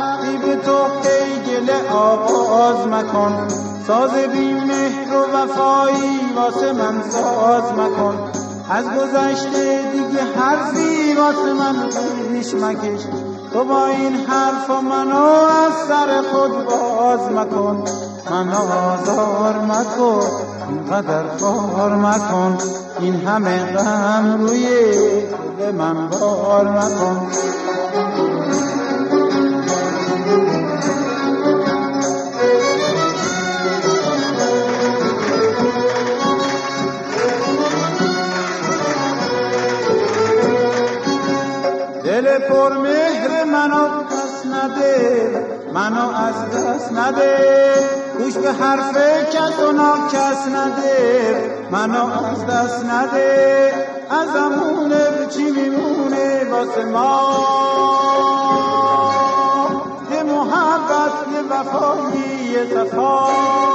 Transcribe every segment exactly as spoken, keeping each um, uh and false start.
وقتی به تو پیگل آغاز مکن، ساز بی مهر و وفایی واسه من ساز مکن. از گذشته دیگه حرفی واسه من پیش مکش، تو با این حرفا منو از سر خود باز مکن. منو آزار مکن، اینقدر کار مکن، این همه غم روی دل من بار مکن. دل پر مهر منو پس نده، منو از دست نده، گوش به حرف کس و ناکس نده، منو از دست نده. ازمونه چی میمونه واسه ما، یه محبت یه وفایی یه صفا.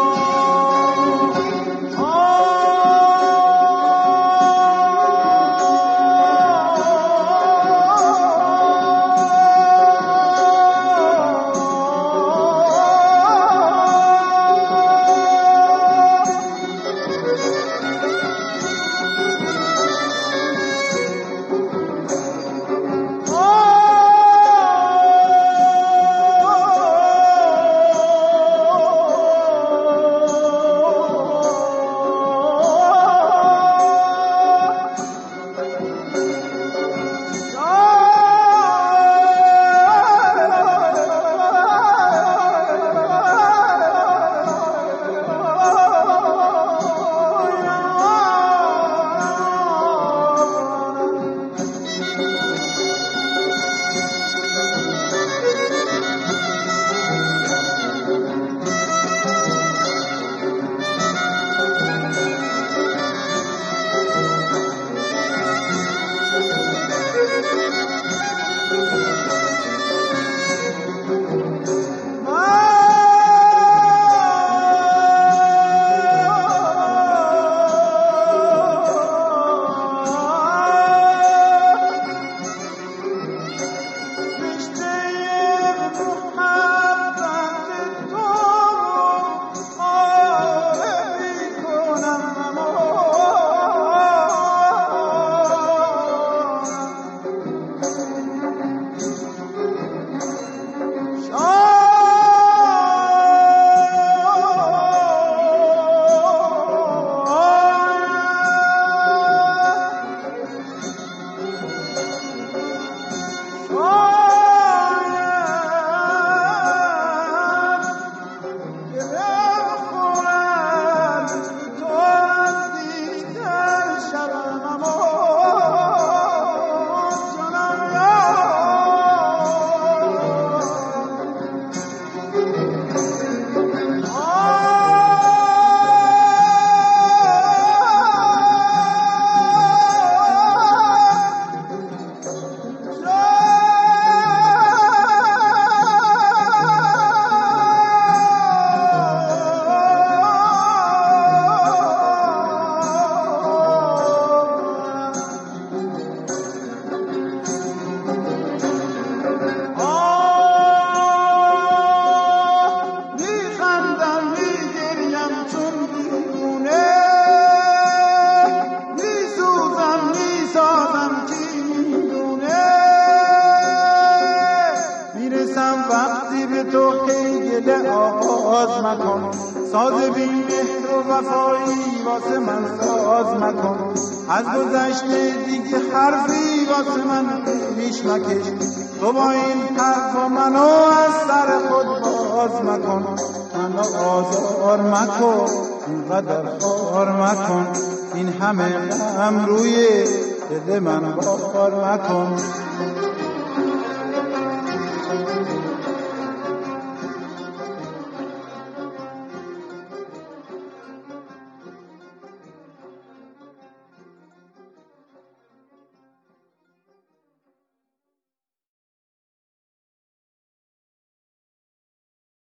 آغاز مکن، ساز بی مهر و وفایی واسه من ساز مکن. از گذشته دیگه حرفی واسه من پیش مکش، تو با این حرفا منو از سر خود باز مکن. منو آزار مکن، اینقدر خار مکن، این همه غم روی دل من بار مکن.